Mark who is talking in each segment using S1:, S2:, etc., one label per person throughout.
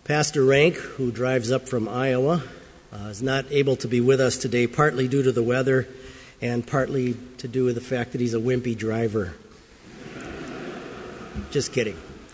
S1: Pastor Rank, who drives up from Iowa, is not able to be with us today, partly due to the weather and partly to do with the fact that he's a wimpy driver. Just kidding.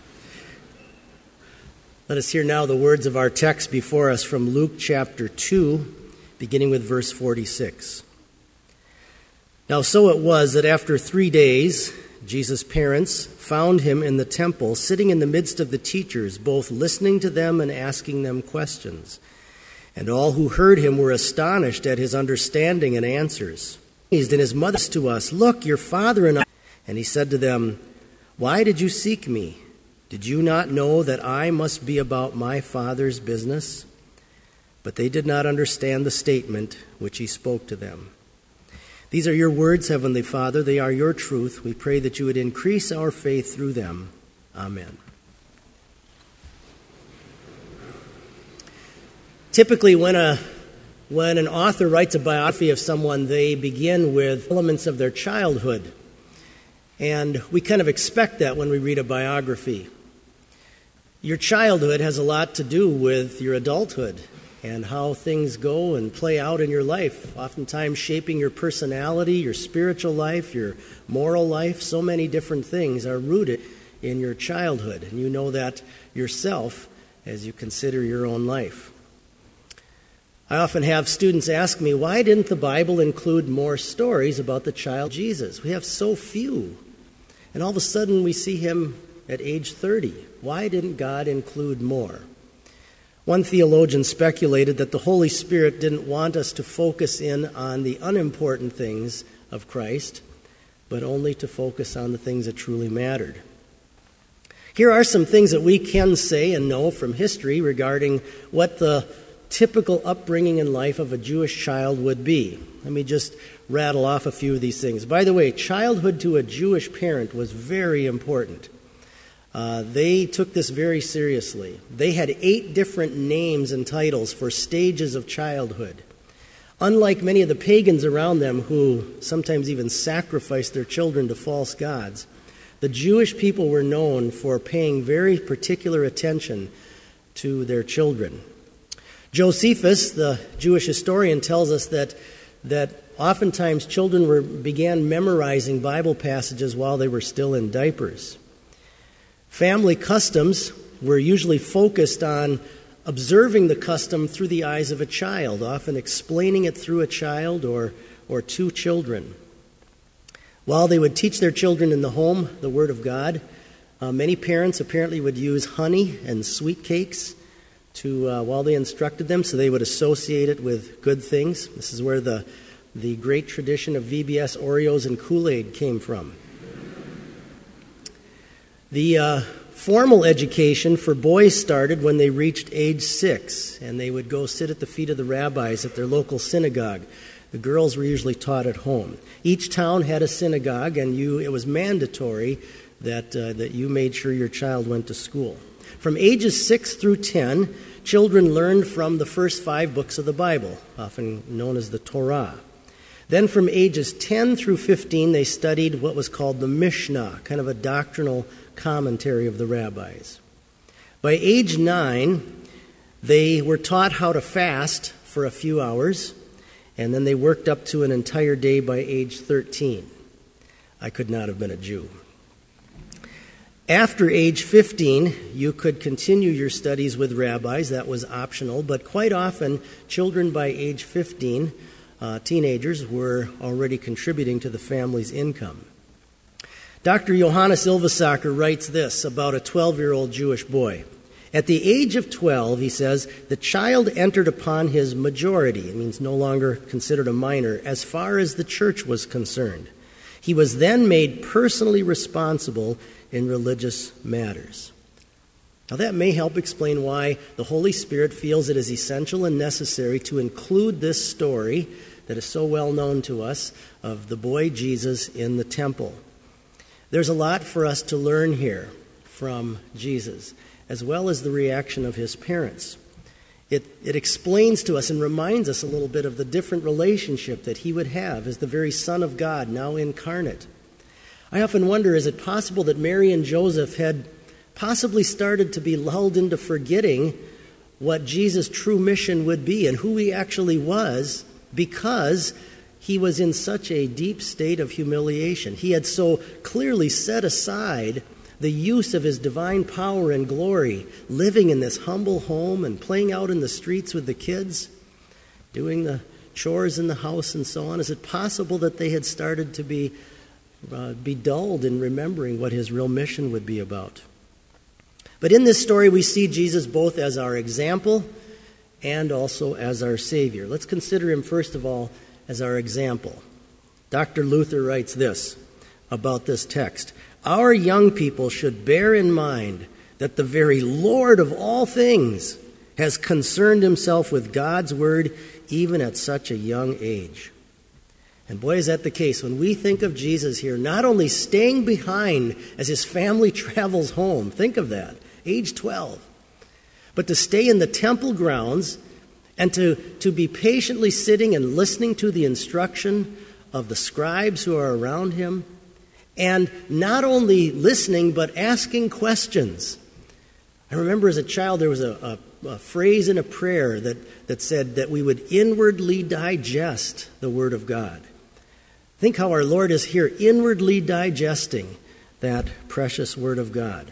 S1: Let us hear now the words of our text before us from Luke chapter 2, beginning with verse 46. Now so it was that after 3 days, Jesus' parents found him in the temple, sitting in the midst of the teachers, both listening to them and asking them questions. And all who heard him were astonished at his understanding and answers. And his mother said to us, "Look, your father and I." And he said to them, "Why did you seek me? Did you not know that I must be about my Father's business?" But they did not understand the statement which he spoke to them. These are your words, Heavenly Father. They are your truth. We pray that you would increase our faith through them. Amen. Typically, when an author writes a biography of someone, they begin with elements of their childhood. And we kind of expect that when we read a biography. Your childhood has a lot to do with your adulthood and how things go and play out in your life, oftentimes shaping your personality, your spiritual life, your moral life. So many different things are rooted in your childhood, and you know that yourself as you consider your own life. I often have students ask me, why didn't the Bible include more stories about the child Jesus? We have so few. And all of a sudden we see him at age 30. Why didn't God include more? One theologian speculated that the Holy Spirit didn't want us to focus in on the unimportant things of Christ, but only to focus on the things that truly mattered. Here are some things that we can say and know from history regarding what the typical upbringing in life of a Jewish child would be. Let me just rattle off a few of these things. By the way, childhood to a Jewish parent was very important. They took this very seriously. They had 8 different names and titles for stages of childhood. Unlike many of the pagans around them who sometimes even sacrificed their children to false gods, the Jewish people were known for paying very particular attention to their children. Josephus, the Jewish historian, tells us that oftentimes children began memorizing Bible passages while they were still in diapers. Family customs were usually focused on observing the custom through the eyes of a child, often explaining it through a child or two children. While they would teach their children in the home the Word of God, many parents apparently would use honey and sweet cakes while they instructed them, so they would associate it with good things. This is where the great tradition of VBS Oreos and Kool-Aid came from. The formal education for boys started when they reached age 6, and they would go sit at the feet of the rabbis at their local synagogue. The girls were usually taught at home. Each town had a synagogue, and it was mandatory that you made sure your child went to school. From ages 6 through 10, children learned from the first 5 books of the Bible, often known as the Torah. Then from ages 10 through 15, they studied what was called the Mishnah, kind of a doctrinal commentary of the rabbis. By age 9, they were taught how to fast for a few hours, and then they worked up to an entire day by age 13. I could not have been a Jew. After age 15, you could continue your studies with rabbis. That was optional, but quite often, children by age 15, teenagers, were already contributing to the family's income. Dr. Johannes Ylvisaker writes this about a 12-year-old Jewish boy. At the age of 12, he says, the child entered upon his majority. It means no longer considered a minor, as far as the church was concerned. He was then made personally responsible in religious matters. Now that may help explain why the Holy Spirit feels it is essential and necessary to include this story that is so well known to us of the boy Jesus in the temple. There's a lot for us to learn here from Jesus, as well as the reaction of his parents. It explains to us and reminds us a little bit of the different relationship that he would have as the very Son of God, now incarnate. I often wonder, is it possible that Mary and Joseph had possibly started to be lulled into forgetting what Jesus' true mission would be and who he actually was, because he was in such a deep state of humiliation. He had so clearly set aside the use of his divine power and glory, living in this humble home and playing out in the streets with the kids, doing the chores in the house and so on. Is it possible that they had started to be dulled in remembering what his real mission would be about? But in this story, we see Jesus both as our example and also as our Savior. Let's consider him, first of all, as our example. Dr. Luther writes this about this text: "Our young people should bear in mind that the very Lord of all things has concerned himself with God's word even at such a young age." And boy, is that the case. When we think of Jesus here, not only staying behind as his family travels home, think of that, age 12, but to stay in the temple grounds and to be patiently sitting and listening to the instruction of the scribes who are around him, and not only listening, but asking questions. I remember as a child there was a phrase in a prayer that said that we would inwardly digest the Word of God. Think how our Lord is here inwardly digesting that precious Word of God.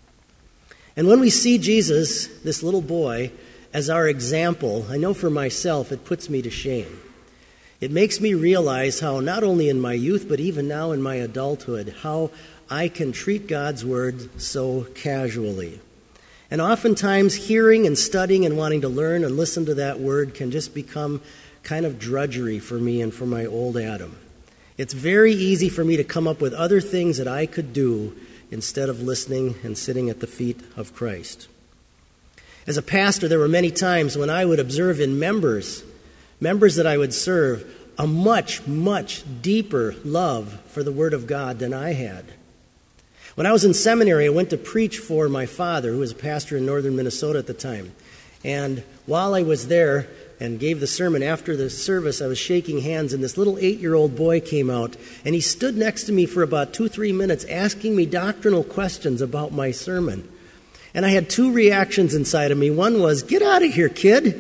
S1: And when we see Jesus, this little boy, as our example, I know for myself it puts me to shame. It makes me realize how, not only in my youth, but even now in my adulthood, how I can treat God's Word so casually. And oftentimes hearing and studying and wanting to learn and listen to that Word can just become kind of drudgery for me and for my old Adam. It's very easy for me to come up with other things that I could do instead of listening and sitting at the feet of Christ. As a pastor, there were many times when I would observe in members that I would serve, a much, much deeper love for the Word of God than I had. When I was in seminary, I went to preach for my father, who was a pastor in northern Minnesota at the time. And while I was there and gave the sermon, after the service, I was shaking hands, and this little 8-year-old boy came out, and he stood next to me for about 2-3 minutes asking me doctrinal questions about my sermon. And I had two reactions inside of me. One was, "Get out of here, kid."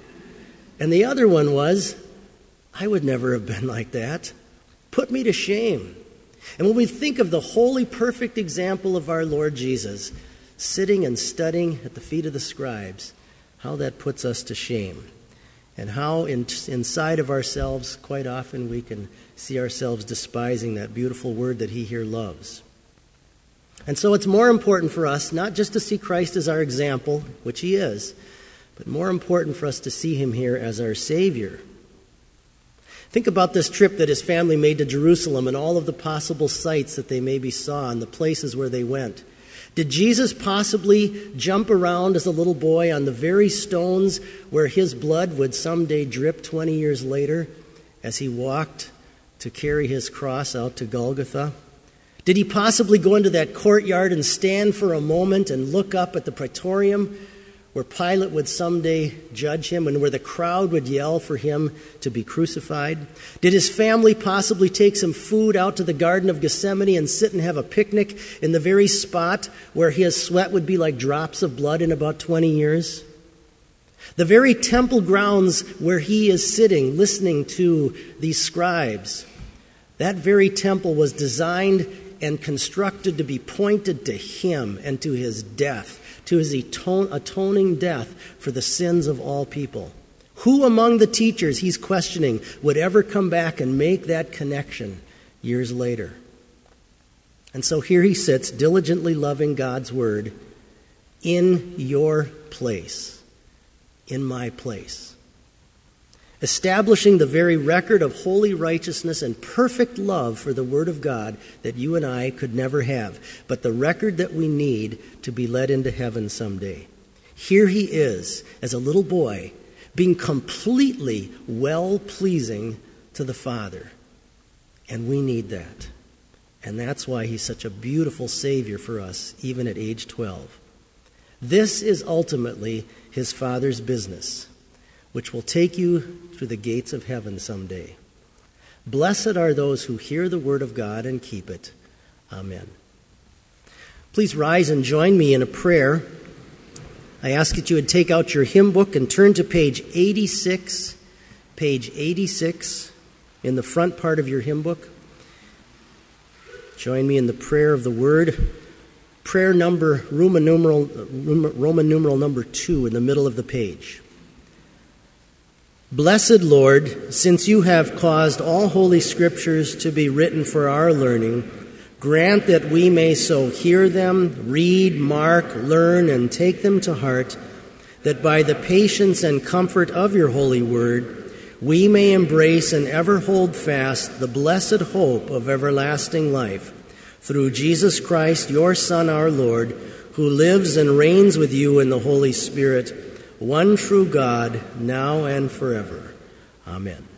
S1: And the other one was, I would never have been like that. Put me to shame. And when we think of the holy, perfect example of our Lord Jesus, sitting and studying at the feet of the scribes, how that puts us to shame. And how inside of ourselves, quite often, we can see ourselves despising that beautiful word that he here loves. And so it's more important for us not just to see Christ as our example, which he is, but more important for us to see him here as our Savior. Think about this trip that his family made to Jerusalem and all of the possible sights that they maybe saw and the places where they went. Did Jesus possibly jump around as a little boy on the very stones where his blood would someday drip 20 years later as he walked to carry his cross out to Golgotha? Did he possibly go into that courtyard and stand for a moment and look up at the Praetorium where Pilate would someday judge him and where the crowd would yell for him to be crucified? Did his family possibly take some food out to the Garden of Gethsemane and sit and have a picnic in the very spot where his sweat would be like drops of blood in about 20 years? The very temple grounds where he is sitting, listening to these scribes, that very temple was designed and constructed to be pointed to him and to his death, to his atoning death for the sins of all people. Who among the teachers he's questioning would ever come back and make that connection years later? And so here he sits, diligently loving God's word in your place, in my place, establishing the very record of holy righteousness and perfect love for the Word of God that you and I could never have, but the record that we need to be led into heaven someday. Here he is, as a little boy, being completely well-pleasing to the Father. And we need that. And that's why he's such a beautiful Savior for us, even at age 12. This is ultimately his Father's business, which will take you through the gates of heaven someday. Blessed are those who hear the word of God and keep it. Amen. Please rise and join me in a prayer I ask that you would take out your hymn book and turn to page 86 in the front part of your hymn book. Join me in the prayer of the word. Prayer number, Roman numeral number 2 in the middle of the page. Blessed Lord, since you have caused all holy scriptures to be written for our learning, grant that we may so hear them, read, mark, learn, and take them to heart, that by the patience and comfort of your holy word, we may embrace and ever hold fast the blessed hope of everlasting life, through Jesus Christ, your Son, our Lord, who lives and reigns with you in the Holy Spirit, one true God, now and forever. Amen.